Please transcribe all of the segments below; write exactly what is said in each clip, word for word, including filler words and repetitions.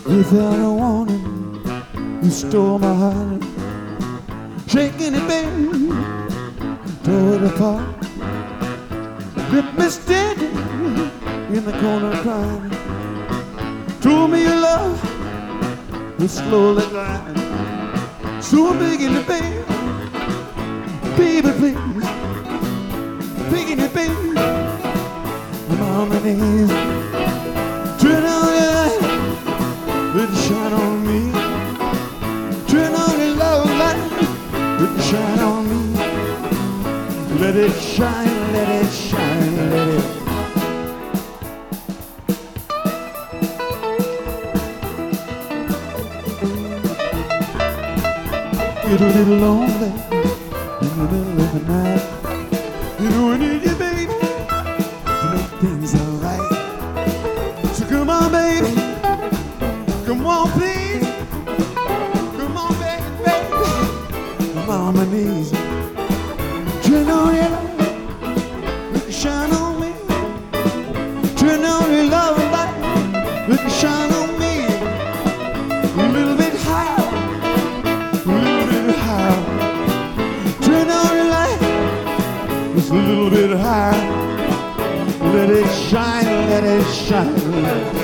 Without a warning, you stole my heart. Shaking it, baby, tore it apart. Left me standing in the corner crying. Told me your love was slowly dying. So I'm begging you, baby, baby, please, begging you, baby, I'm on my knees. Turn on your light, let it shine on me. Turn on your love light, let it shine on me. Let it shine, let it shine, let it. Get a little lonely in the middle of the night. You know I need you, baby, to make things alright. So come on, baby, come on, please. Come on, baby, baby, I'm on my knees. Turn on your light, let it shine on me. Turn on your love light, let it shine on me. A little bit higher, a little bit higher. Turn on your light, just a little bit higher. Let it shine, let it shine, let it.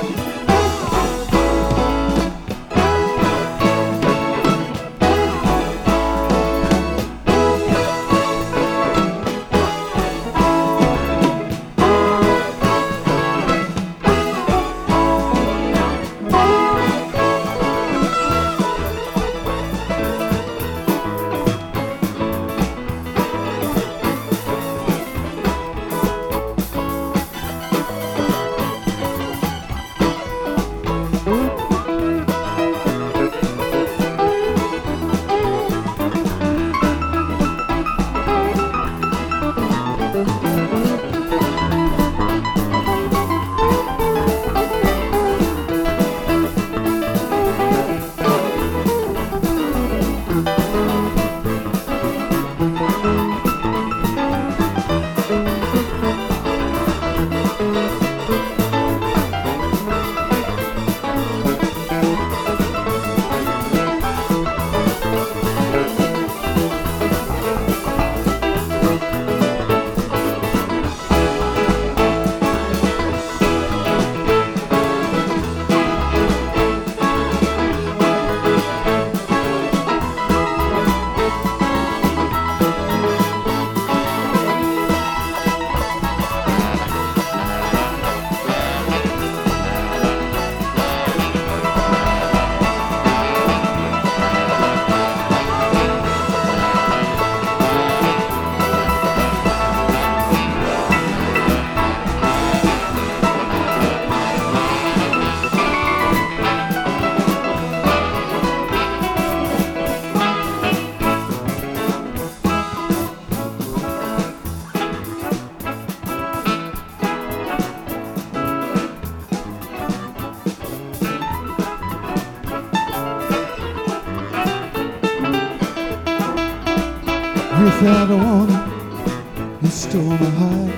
Without a warning, you stole my heart.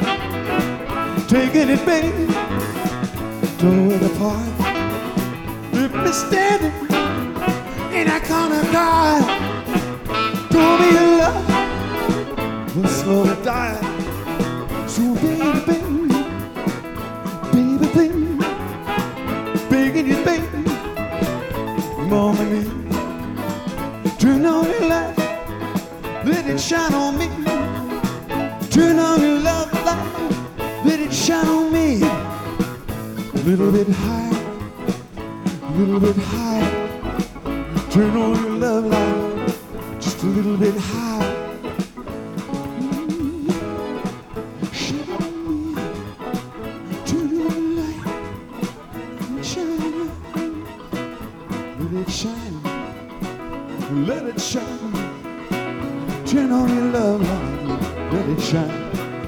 Taking it, baby, tore it apart. Left me standing in that corner car. Told me your love was slowly dying. So baby, baby, baby, baby, begging you, baby, mama me. Turn on your light, let it shine on me. Turn on your love light, let it shine on me. A little bit higher, a little bit higher. Turn on your love light, just a little bit higher. Mm-hmm. Shine on me. Turn on your light, shine. Let it shine, let it shine. Turn on your love light, let it shine.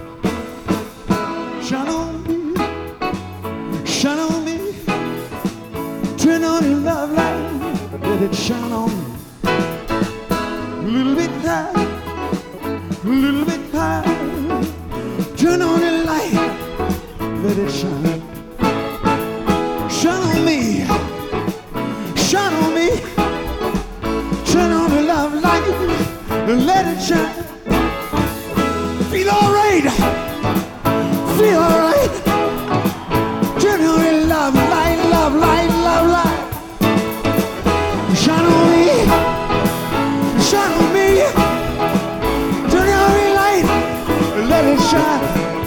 Shine on me, shine on me. Turn on your love light, let it shine on me. A little bit high, a little bit high. Turn on your light, let it shine. Shine on me, feel alright. Turn on your love light, love light, love light. Shine on me, shine on me. Turn on your light, let it shine.